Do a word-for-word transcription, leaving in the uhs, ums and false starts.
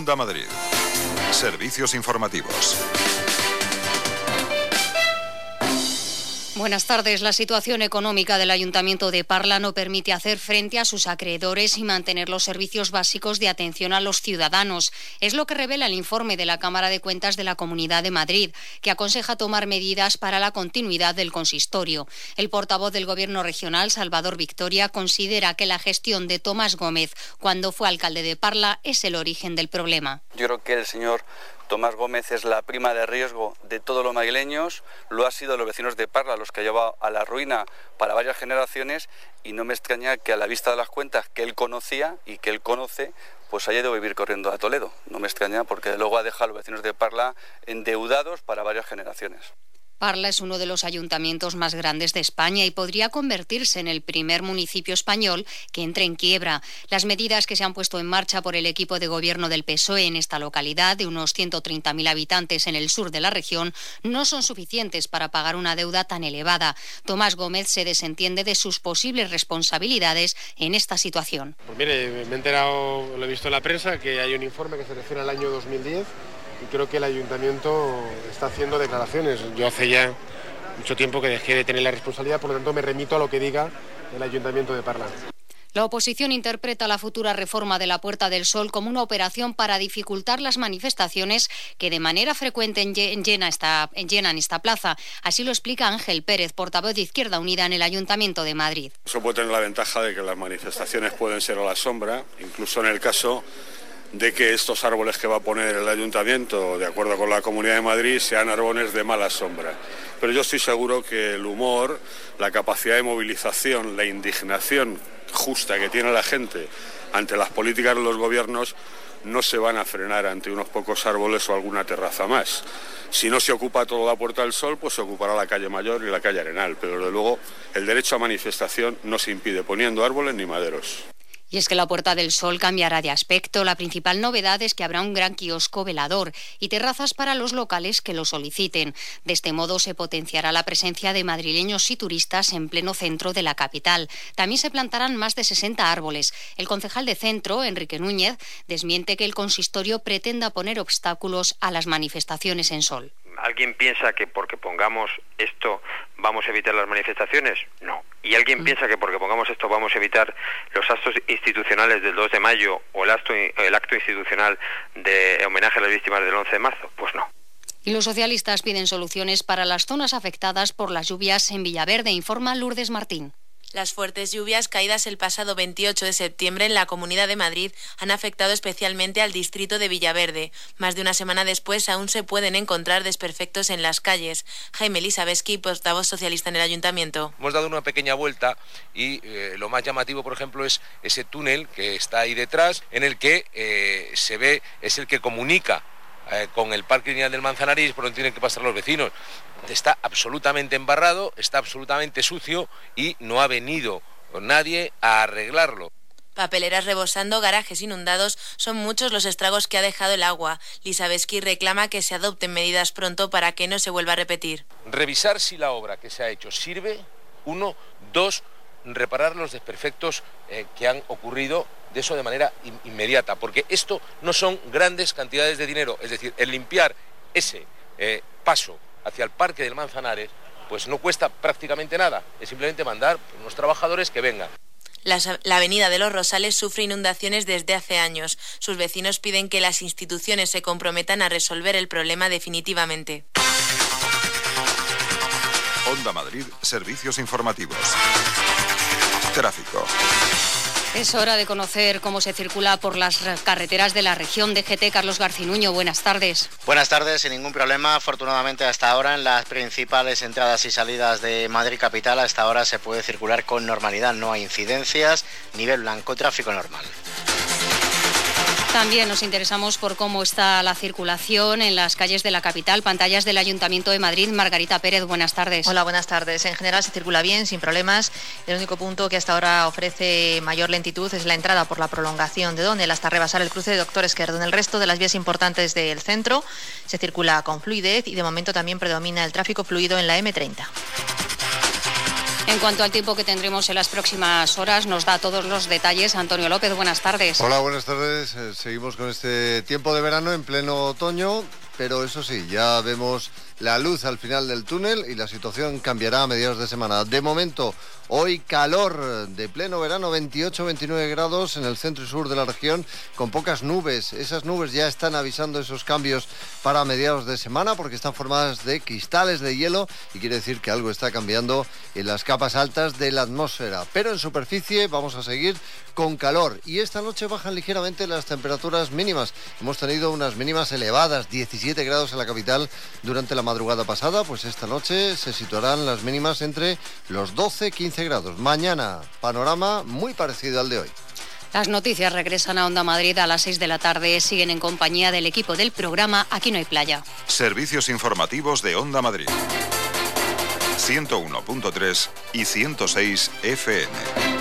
Onda Madrid. Servicios informativos. Buenas tardes. La situación económica del Ayuntamiento de Parla no permite hacer frente a sus acreedores y mantener los servicios básicos de atención a los ciudadanos. Es lo que revela el informe de la Cámara de Cuentas de la Comunidad de Madrid, que aconseja tomar medidas para la continuidad del consistorio. El portavoz del Gobierno regional, Salvador Victoria, considera que la gestión de Tomás Gómez, cuando fue alcalde de Parla, es el origen del problema. Yo creo que el señor Tomás Gómez es la prima de riesgo de todos los madrileños, lo ha sido de los vecinos de Parla, los que ha llevado a la ruina para varias generaciones, y no me extraña que a la vista de las cuentas que él conocía y que él conoce, pues haya ido a vivir corriendo a Toledo. No me extraña porque luego ha dejado a los vecinos de Parla endeudados para varias generaciones. Parla es uno de los ayuntamientos más grandes de España y podría convertirse en el primer municipio español que entre en quiebra. Las medidas que se han puesto en marcha por el equipo de gobierno del P S O E en esta localidad, de unos ciento treinta mil habitantes en el sur de la región, no son suficientes para pagar una deuda tan elevada. Tomás Gómez se desentiende de sus posibles responsabilidades en esta situación. Pues mire, me he enterado, lo he visto en la prensa, que hay un informe que se refiere al año dos mil diez. Y creo que el ayuntamiento está haciendo declaraciones. Yo hace ya mucho tiempo que dejé de tener la responsabilidad, por lo tanto me remito a lo que diga el ayuntamiento de Parla. La oposición interpreta la futura reforma de la Puerta del Sol como una operación para dificultar las manifestaciones que de manera frecuente llena esta, llenan esta plaza. Así lo explica Ángel Pérez, portavoz de Izquierda Unida en el Ayuntamiento de Madrid. Eso puede tener la ventaja de que las manifestaciones pueden ser a la sombra, incluso en el caso de que estos árboles que va a poner el Ayuntamiento, de acuerdo con la Comunidad de Madrid, sean árboles de mala sombra. Pero yo estoy seguro que el humor, la capacidad de movilización, la indignación justa que tiene la gente ante las políticas de los gobiernos no se van a frenar ante unos pocos árboles o alguna terraza más. Si no se ocupa toda la Puerta del Sol, pues se ocupará la calle Mayor y la calle Arenal. Pero desde luego el derecho a manifestación no se impide poniendo árboles ni maderos. Y es que la Puerta del Sol cambiará de aspecto. La principal novedad es que habrá un gran kiosco velador y terrazas para los locales que lo soliciten. De este modo se potenciará la presencia de madrileños y turistas en pleno centro de la capital. También se plantarán más de sesenta árboles. El concejal de Centro, Enrique Núñez, desmiente que el consistorio pretenda poner obstáculos a las manifestaciones en Sol. ¿Alguien piensa que porque pongamos esto vamos a evitar las manifestaciones? No. ¿Y alguien mm. piensa que porque pongamos esto vamos a evitar los actos institucionales del dos de mayo o el acto, el acto institucional de homenaje a las víctimas del once de marzo? Pues no. Y los socialistas piden soluciones para las zonas afectadas por las lluvias en Villaverde, informa Lourdes Martín. Las fuertes lluvias caídas el pasado veintiocho de septiembre en la Comunidad de Madrid han afectado especialmente al distrito de Villaverde. Más de una semana después aún se pueden encontrar desperfectos en las calles. Jaime Lisabeski, portavoz socialista en el Ayuntamiento. Hemos dado una pequeña vuelta y eh, lo más llamativo, por ejemplo, es ese túnel que está ahí detrás, en el que eh, se ve, es el que comunica eh, con el Parque Lineal del Manzanares, por donde tienen que pasar los vecinos. Está absolutamente embarrado, está absolutamente sucio y no ha venido nadie a arreglarlo. Papeleras rebosando, garajes inundados, son muchos los estragos que ha dejado el agua. Lisabeski reclama que se adopten medidas pronto para que no se vuelva a repetir. Revisar si la obra que se ha hecho sirve, uno, dos, reparar los desperfectos eh, que han ocurrido, de eso de manera in- inmediata, porque esto no son grandes cantidades de dinero, es decir, el limpiar ese eh, paso hacia el Parque del Manzanares, pues no cuesta prácticamente nada, es simplemente mandar unos trabajadores que vengan. La, la avenida de los Rosales sufre inundaciones desde hace años. Sus vecinos piden que las instituciones se comprometan a resolver el problema definitivamente. Onda Madrid, servicios informativos. Tráfico. Es hora de conocer cómo se circula por las carreteras de la región. D G T, Carlos Garcinuño, buenas tardes. Buenas tardes, sin ningún problema. Afortunadamente hasta ahora en las principales entradas y salidas de Madrid capital hasta ahora se puede circular con normalidad. No hay incidencias, nivel blanco, tráfico normal. También nos interesamos por cómo está la circulación en las calles de la capital. Pantallas del Ayuntamiento de Madrid. Margarita Pérez, buenas tardes. Hola, buenas tardes. En general se circula bien, sin problemas. El único punto que hasta ahora ofrece mayor lentitud es la entrada por la prolongación de Donel hasta rebasar el cruce de Doctor Esquerdo. En el resto de las vías importantes del centro se circula con fluidez y de momento también predomina el tráfico fluido en la eme treinta. En cuanto al tiempo que tendremos en las próximas horas, nos da todos los detalles Antonio López. Buenas tardes. Hola, buenas tardes. Eh, seguimos con este tiempo de verano en pleno otoño, pero eso sí, ya vemos la luz al final del túnel y la situación cambiará a mediados de semana. De momento, hoy calor de pleno verano, veintiocho a veintinueve grados en el centro y sur de la región, con pocas nubes. Esas nubes ya están avisando esos cambios para mediados de semana porque están formadas de cristales de hielo y quiere decir que algo está cambiando en las capas altas de la atmósfera. Pero en superficie vamos a seguir con calor y esta noche bajan ligeramente las temperaturas mínimas. Hemos tenido unas mínimas elevadas, diecisiete grados en la capital durante la madrugada pasada, pues esta noche se situarán las mínimas entre los doce y quince grados. Mañana, panorama muy parecido al de hoy. Las noticias regresan a Onda Madrid a las seis de la tarde. Siguen en compañía del equipo del programa Aquí no hay playa. Servicios informativos de Onda Madrid. ciento uno punto tres y ciento seis F M.